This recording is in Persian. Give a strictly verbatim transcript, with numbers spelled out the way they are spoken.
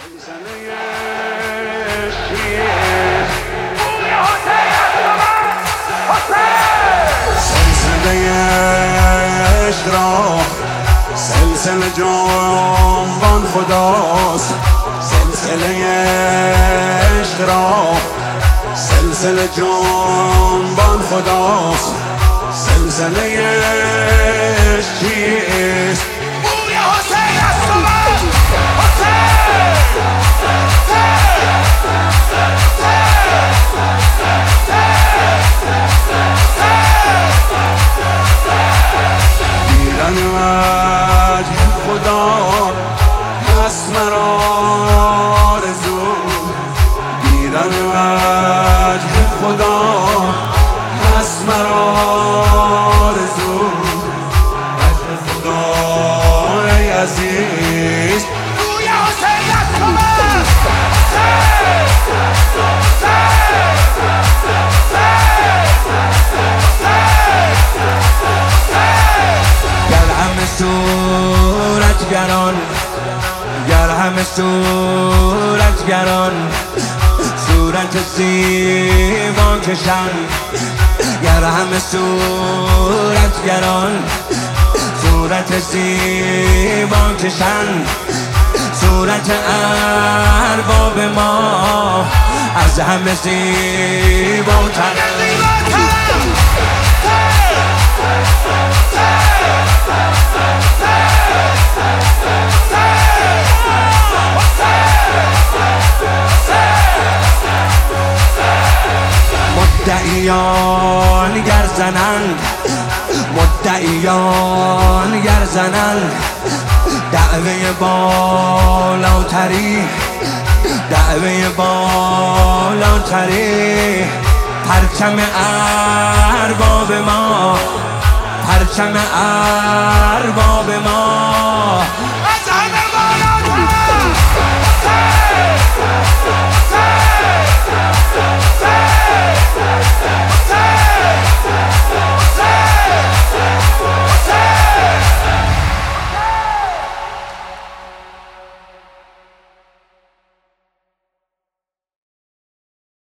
سلسله عشق را سلسله جنبان خداست، سلسله عشق را سلسله جنبان خداست، سلسله عشق چیست؟ بوی حسین است و من دیدن وجه خدا هست مرا آرزو، دیدن وجه خدا هست مرا آرزو، وجه خدا ای عزیز بوی حسین است و من گر همه صورتگران گر همه صورتگران صورت زیبا کشن، گر همه صورتگران صورت زیبا کشن، صورت ارباب ما از همه زیباتر. مدعیان گر زنند مدعیان گر زنند دعوی بالاتری دعوی بالاتری، پرچم ارباب ما پرچم ارباب ما